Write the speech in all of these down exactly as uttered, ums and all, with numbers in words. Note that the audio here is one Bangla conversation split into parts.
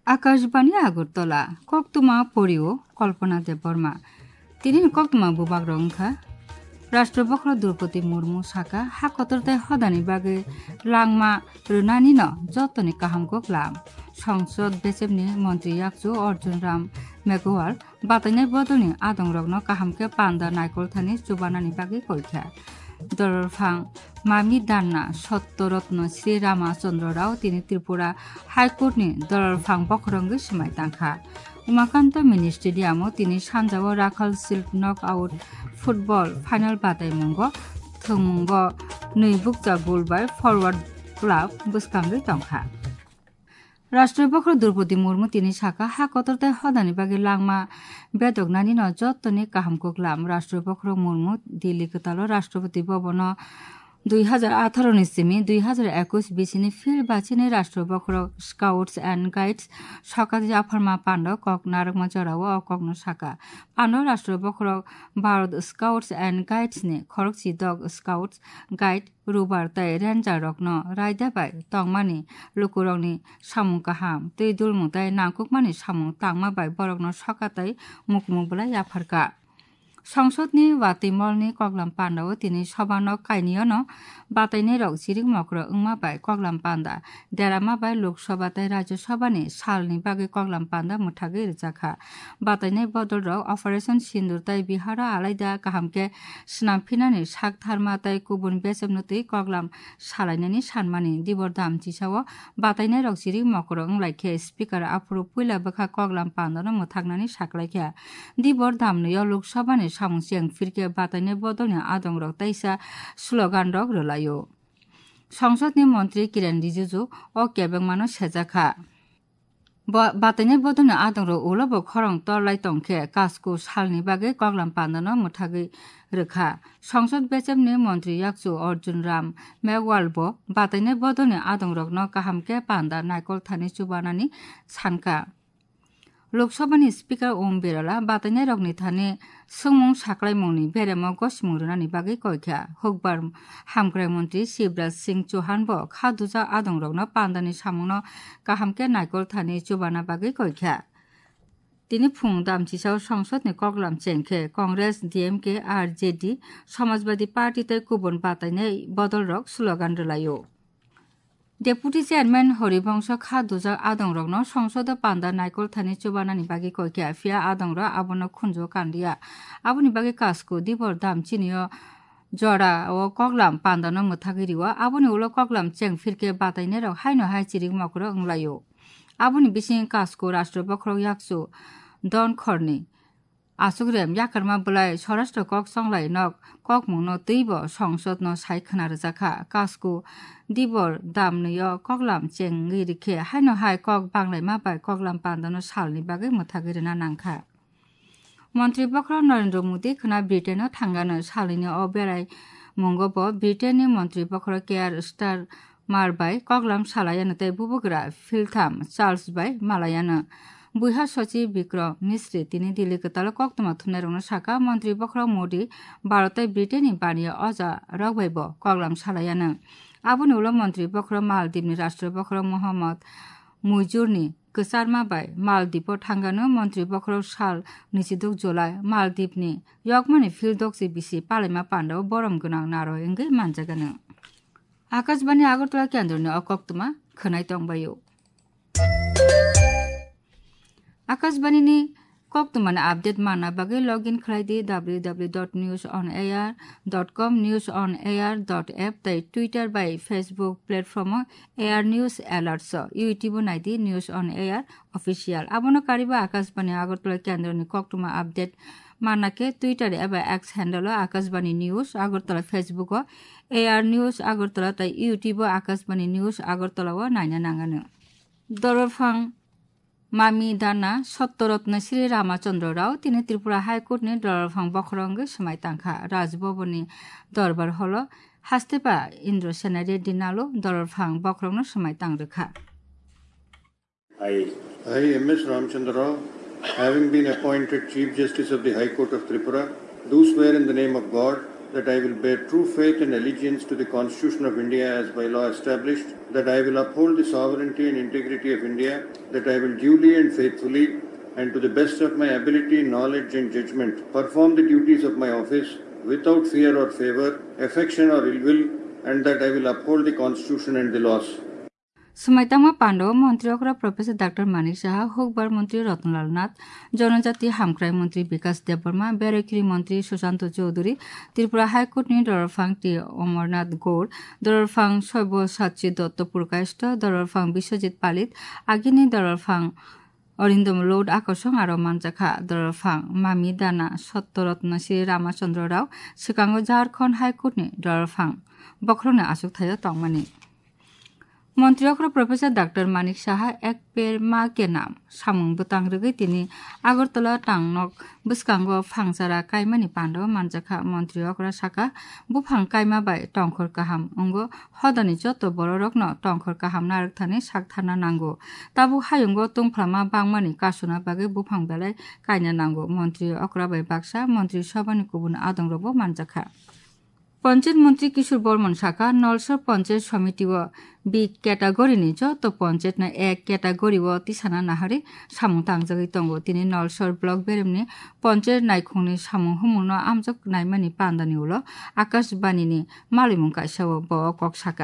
আকাশবাণী আগরতলা কক্তমা পরিও কল্পনা দেববর্মা তিনি কক্তমা বুবাগ রংখা রাষ্ট্রপক্ষ দ্রৌপদী মুর্মু সাকা হাকতরতাই হদানি বাগে লাংমা রুনানি ন যতনি কাহামকো ক্লাম সংসদ বেসেবনি মন্ত্রী yakju অর্জুন রাম মেঘওয়াল বাতাইনাই বদলনি আদং রগ্ন কাহামকে পান্দা নাইকল থানি চুবানানি বাগে কইখা দরফাং মামি দান্না সত্যরত্ন শ্রী রামচন্দ্র রাও তিনি ত্রিপুরা হাইকোর্টনি দরফাং বখরঙ্গে সিমাই তাংখা উমাকান্ত মিনি স্টেডিয়ামও তিনি সানজাও Rakhal shield knock out football final বাতাই মুঙ্গ থুমুঙ্গ नै বুকजा গোলबाय फरवार्ड क्लाब बुसकांगे तंखा রাষ্ট্রপক্ষ দ্রৌপদী মুর্মু তিনি সাকা হাকতরতাই হদানি বাগে লাংমা বেদকনানি ন যতনি কাহামকো ক্লাম রাষ্ট্রপক্ষ মুর্মু দিল্লি কতালো রাষ্ট্রপতি ভবন দুই হাজার আঠারো নিসিমি দুই হাজার একুশ বিশিনি ফির বাচিনি রাষ্ট্রপক্ষ স্কাউটস অ্যান্ড গাইডস সকাল জাফরমা পান্ড কক নারকমা জরাও অকক সাকা পান্ড রাষ্ট্রপক্ষ ভারত স্কাউটস অ্যান্ড গাইডসনি খরকসি দগ স্কাউটস গাইড রুবার তাই রেঞ্জার রকন রায়দাবাই তংমানি লুকুরংনি সামু কাহাম তৈ দুলমু তাই নাকুকমানি সামু তাংমা বাই বরকন সকাতাই মুখমুবলা ইয়াফারকা সংসদনি ওয়াতিমলনি কগলাম পান্ডাও তিনি সবানক কাইনিয়ন বাতাইনি রক সিরিং মক্র উংমা বাই কগলাম পান্ডা দেরামা বাই লোকসভা তাই রাজ্যসভানি সালনি বাগে কগলাম পান্ডা মুঠাগে রিজাখা বাতাইনি বদল রক অপারেশন সিন্দুর তাই বিহারা আলাইদা কাহামকে স্নামফিনানি সাক থারমা তাই কুবুন বেসেবনতি কগলাম সালাইনানি সানমানি দিবর দাম চিসাও বাতাইনি রক সিরিং মক্র উংলাইखे স্পিকার আফরু পুইলা বখা কগলাম পান্ডানো মুথাগনানি সাকলাইখা দিবর দামনিয় লোকসভানি সামু সিয়াং ফিরকে বাতাইনে বদলনি আদং রক তাইসা স্লোগান রক রলাयो সংসদনি মন্ত্রী কিরেন রিজিজু ও কেবেং মানো সেজাখা বাতাইনে বদলনি আদং রক উলব খরং তরলাই তংखे কাসকু সালনি বাগে কগলাম পান্দানো মুঠাগৈ রখা সংসদ বেচেবনি মন্ত্রী yakju অর্জুন রাম মেঘওয়ালব বাতাইনে বদলনি আদং রক ন কাহামকে পান্দা নাইকল থানি চুবানানি সানকা লোকসভানি স্পিকার ওম বিরলা বাতাইনাই রগনি থানে সুমুং সাকলাইমুংনি বেরেমো গসিমুরুনানি বাগै কইখা হুকবার হামগ্রাই মন্ত্রী শিবরাজ সিং চৌহান ব খাদুজা আদং রগন পান্দানি সামুংন কাহামকে নাইকল থানি চুবানা বাগै কইখা তিনি ফুং দামচিসাও সংসদনি কগলাম চেংখে Congress DMK R JD Samajwadi party তাই কুবন বাতাইনাই বদল রক স্লোগান রলাयो ডেপুটি চেয়ারম্যান হরিবংশ খাদুজা আদং রগ্ন সংসদ পান্দা নাইকল থানি চুবানানি বাগै কইখা ফিয়া আদং র আবন খুনজো কান্দিয়া আবনি বাগै কাসকো দিবর দাম চিনিয় জরা ও কগলাম পান্দানো মুথাগিরিও আবনি উলো কগলাম চেং ফিরকে বাতাইনে রক হাইনো হাই চিরিং মকর উংলাयो আবনি বিসিং কাসকো রাষ্ট্রপক্ষ yakju ডন খরনি আসুগ্রেম ইয়াকারমা বলাই স্বরাষ্ট্র কক সংলাই নক কক মুন তৈব সংসদ ন সাইখনা রজাখা কাসকো দিবর দামনিয় কগলাম চেং রিখে হাইনো হাই কক বাংলাই মা বাই কগলাম পান্দানো সালনি বাগै মুথাগিরিনা নাংখা মন্ত্রী পক্ষ নরেন্দ্র মোদী খনা ব্রিটেন থাঙ্গানো সালিনি অ বেড়াই মঙ্গব ব্রিটেননি মন্ত্রী পক্ষ কেয়ার স্টার মারবাই কগলাম সালায়ানো তাই বুবুগরা ফিলথাম চার্লস বাই মালায়ানো বুইহা সচিব বিক্রম মিশ্রি তিনি দিল্লি কতালো কক্তমা থুনের শাখা মন্ত্রী পক্ষ মোদী ভারতে ব্রিটেননি বানিয়ে অজা রগবাইব কগলাম সালায়ানো আবুনি উলো মন্ত্রী পক্ষ মালদ্বীপনি রাষ্ট্রপক্ষ মোহাম্মদ মুইজুরনি কসারমা বাই মালদ্বীপ থাঙ্গানো মন্ত্রী পক্ষ সাল নিচিদুক জুলাই মালদ্বীপনি ইয়কমানি ফিলদকসি বিসি পালাইমা পান্ডাও বরম গনাং নারো এঙ্গै মানজাগানো আকাশবাণী আগরতলা কেন্দ্রনি অকক্তমা খনাই তংবাयो আকাশবাণীনি কক্তমানে আপডেট মানা বাগে লগ ইন খালাইদি W W dot news on air dot com news on air dot app তাই টুইটার বাই Facebook platform air news alerts YouTube নাইদি নিউজ অন এয়ার অফিসিয়াল আবনো কারিবা আকাশবাণী আগরতলা কেন্দ্রনি কক্তমা আপডেট মানাকে টুইটারে এবার X handle Akashvani news Agartala Facebook air news Agartala তাই ইউটিউব আকাশবাণী নিউজ আগরতলাও নাইনা নাঙানো দরফাং মামি দানা সত্যরত্ন শ্রী রামচন্দ্র রাও তিনি ত্রিপুরা হাইকোর্টনি দরফাং বখরঙ্গে সমাই তাংখা রাজভবননি দরবার হল হাস্তেপা ইন্দ্র সেনা রেড্ডি নালো দরফাং বখরঙ্গ সমাই তাংরেখা I, I, M S Ramchandra Rao, having been appointed Chief Justice of the High Court of Tripura, do swear in the name of God that I will bear true faith and allegiance to the Constitution of India as by law established, that I will uphold the sovereignty and integrity of India, that I will duly and faithfully and to the best of my ability, knowledge and judgment perform the duties of my office without fear or favor, affection or ill will, and that I will uphold the Constitution and the laws. Sumaitama Pando, Montreal Professor Doctor Manik Saha, Hogbar Montri Rotnlal Nath, Jonajati Hamkrai Montri Bikas Deborma, Berekiri Montri Sushanto Chaudhuri, Tripura High Court ni Dorfang T. Omarnath Gaur, Dorfang Shobo Sachi Dotto Purkaista, Dorfang Biswajit Palit, Agini Dorfang Orindom Lord Akosong Aro Manjaka, Dorfang Mami Dana, Sottorotna Sri Ramachandra Rao, Chicago Jharkhand High Court ni Dorfang, Bokrona Asuk Thayo Tongmani. Montreal Professor Doctor Manik Saha ek per ma ke nam samung butang regi tini Agartala tangnok buskango phangsara kaimani pando manjaka Montreal saka bufang kaima bai tongkhor kaham ongo hodani joto bororokno tongkhor kaham narak thani sakthana nango tabu hayungo tungphlama bangmani kasuna bage bufang belai kaina nango Montreal okra bai baksa Montreal sabani kubun adongrobo manjaka panchayat মন্ত্রী কিশোর বর্মন শাখা নলসর পঞ্চায়েত সমিতি ও বি ক্যাটাগরি নি যত পঞ্চায়েত না এক ক্যাটাগরি ও তিসানা নাহারে সামুং তাংজাগৈ তঙ্গ তিনি নলসর ব্লক বেরেমনি পঞ্চায়েত নাইখংনি সামুং হুমুনো আমজক নাইমানি পান্দানি উলো আকাশবাণীনি মালিমুং কাইসাও ব কক শাখা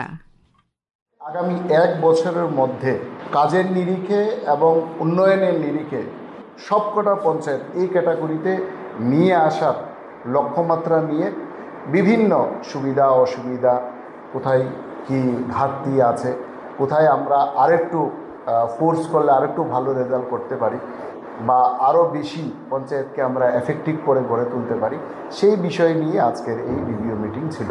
আগামী এক বছরের মধ্যে কাজের নিরিখে এবং উন্নয়নের নিরিখে সবকটা পঞ্চায়েত এই ক্যাটাগরিতে নিয়ে আসার লক্ষ্যমাত্রা নিয়ে বিভিন্ন সুবিধা অসুবিধা কোথায় কি ঘাটতি আছে কোথায় আমরা আরেকটু ফোর্স করলে আরেকটু ভালো রেজাল্ট করতে পারি বা আরও বেশি পঞ্চায়েতকে আমরা এফেক্টিভ করে গড়ে তুলতে পারি সেই বিষয় নিয়ে আজকের এই রিভিউ মিটিং ছিল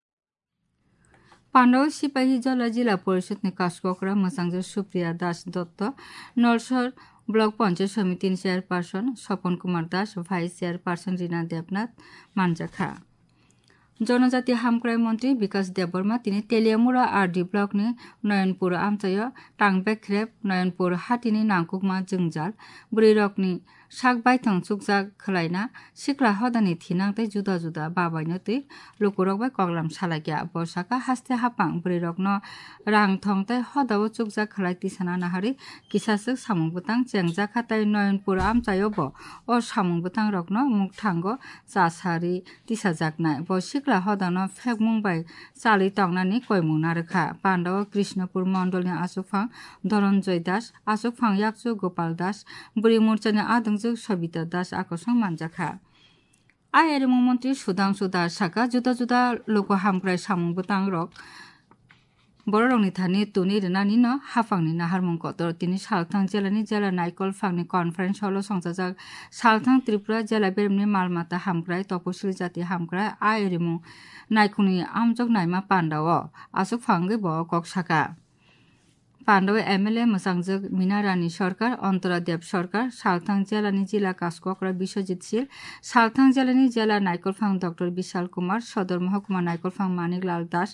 পান্ডব সিপাহী জলা জেলা পরিষদনি কাসককরা মোসাংজর সুপ্রিয়া দাস দত্ত নলসর ব্লক পঞ্চায়েত সমিতির chairperson Swapan Kumar Das vice chairperson Rina Debnath মানজাখা জনজাতি হামক্রাই মন্ত্রী বিকাশ দেববর্মা তিনি তেলিয়ামুড়া আরডি ব্লকনি নয়নপুর আমচায় টাংবেখ্রেব নয়নপুর হাতিনি নাংকুকমা জংজাল বুড়িরকনি শাক বাইথং চুকজাক খলাইনা সিকলা হদানি থিনাংতে जुदा जुदा बाबायनो तै लुकुरक बाय कगलाम सालागिया बसाका हास्ते हापां बुड़िरकन रां थंते हदाव चुकजाक खलाय तिसाना नाहारि किसासक सामुंबुतां चेंगजा खाताय नयनपुर আমচায়ব ও সামুंबुतां रकन मुखथांगो जासारि तिसाजाकनाय ब सिकला हदानो फेकमुंबाय चालि तंनानि कयमुं नारखा पांडव कृष्णपुर मण्डलनि आसुफां धनन्जय दास आसुफां याकजु गोपाल दास बुড়ি मोर्चानि आदं সবিতা দাস আকর্ষণ মানজাখা আই এরমু মন্ত্রী সুধাংশু দাস শাখা जुदा जुदा লোক হামক্রাই সামুং বুতাং রক বড় রংনি থানি তুনি রেনানি ন হাফাংনি নাহারমুং কতর তিনি সালথাং জেলানি জেলা নাইকল ফাংনি কনফারেন্স হলো সংসাজাক সালথাং ত্রিপুরা জেলা বেরমনি মালমাতা হামক্রাই তপশিলি জাতি হামক্রাই আই এরমু নাইকুনি আমজক নাইমা পান্ডাও আসুক ফাঙ্গে ব কক শাখা পান্ডব এমএলএ মোসাংজক মিনা রানী সরকার অন্তরা দেব সরকার সালথাং জেলানি জেলা কাসককরা বিশ্বজিৎ শীল সালথাং জেলানি জেলা নাইকলফাং ডক্টর বিশাল কুমার সদর মহকুমা নাইকলফাং মানিকলাল দাস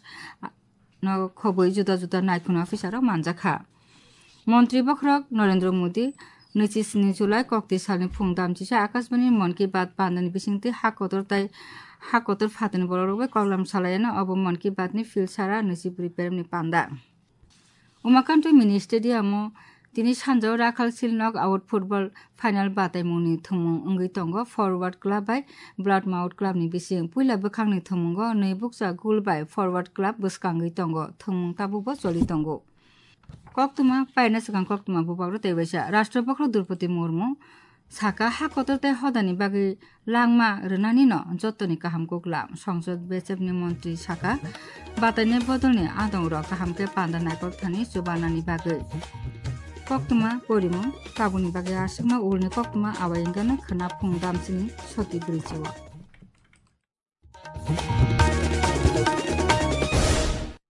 খবই जुदा जुदा नायखुन अफिसाराव मानजाखा मन्त्री बख्रक नरेन्द्र मोदी नैजिस्नि जुलाइ कक्ति सालनि फुं दामथिसा आकाशबाणी मन की बात बान्दानि बिसिंति हाकतर ताइ हाकतर फातनि बररबे कगलाम सालायानो अब मन की बातनि फिल सारा नैजिब्रै पेरमनि पान्दा उमाकान्त मिनि स्टेडियामो তিনি সানজাও Rakhal shield knockout football final বাতাইমুনি থুমুং ওঙ্গै তঙ্গ ফরওয়ার্ড क्लाब बाय ब्लाड माउट क्लाबनि बिसिं पुइला बोखांनि थुमुंग नै बुकसा गुल बाय फरवार्ड क्लाब बोसकांगै तंग थुमुं ताबुबो चलि तंग कक्तुमा पाइना सिगां कक्तुमा बुबाग्रो तैबायसा राष्ट्रपक्ष द्रौपदी मुर्मु साका हाकतरते हदानि बागै लांमा रनानि न जतनि काहामको ग्लाम संसद बेचेबनि मन्त्री साका बाताइने बदलनि आदं र काहामके पान्दा नायकल थानि जुबानानि बागै कक्तुमा परिमु काबुनि बागै आसिकमा उलनि कक्तुमा आवायंगानो खोना फुं दामसिनि सति ब्रिचिवा